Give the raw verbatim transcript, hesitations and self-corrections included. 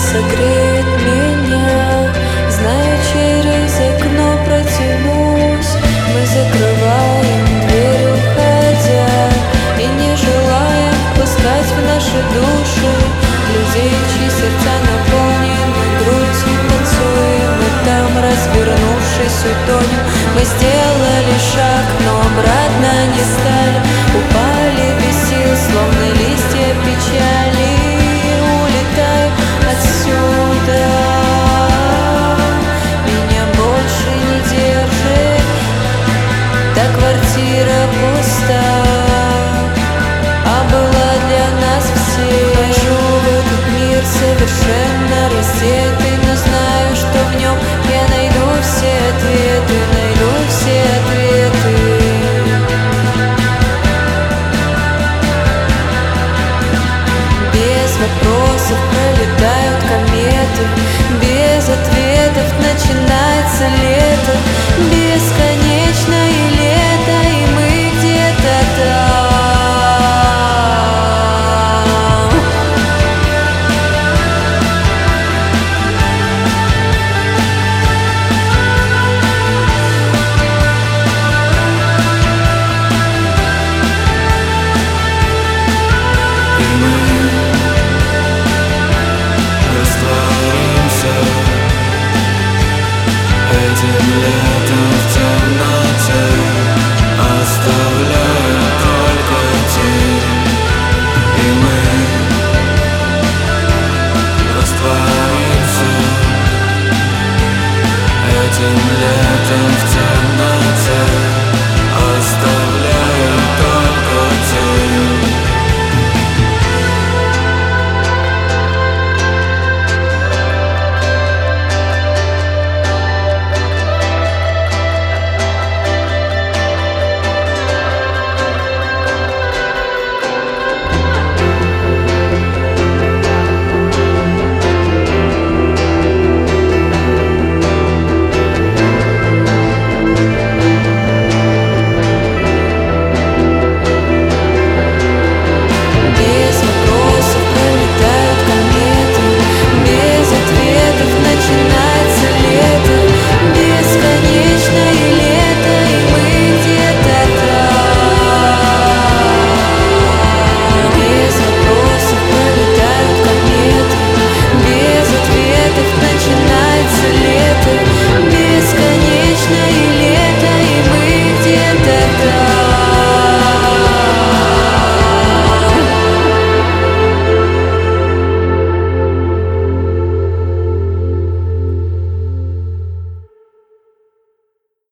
согреет меня. Знаю, через окно протянусь. Мы закрываем дверь, уходя, и не желаем пускать в наши души людей, чьи сердца наполнены грустью. Танцуем, и там, развернувшись, утонем. Мы сделали шаг, но обратно не стали. Упали без сил, словно листья печали. Улетаю отсюда, меня больше не держит. Да, квартира пуста, а была для нас всех. Хожу в этот мир совершенно раздетый, но знаю, что в нем я найду все ответы, найду все ответы. Без вопросов пролетают кометы, без ответов начинается лето. Бесконечное лето, и мы где-то там. Этим летом в темноте оставляю только тень, и мы растворимся этим летом в темноте.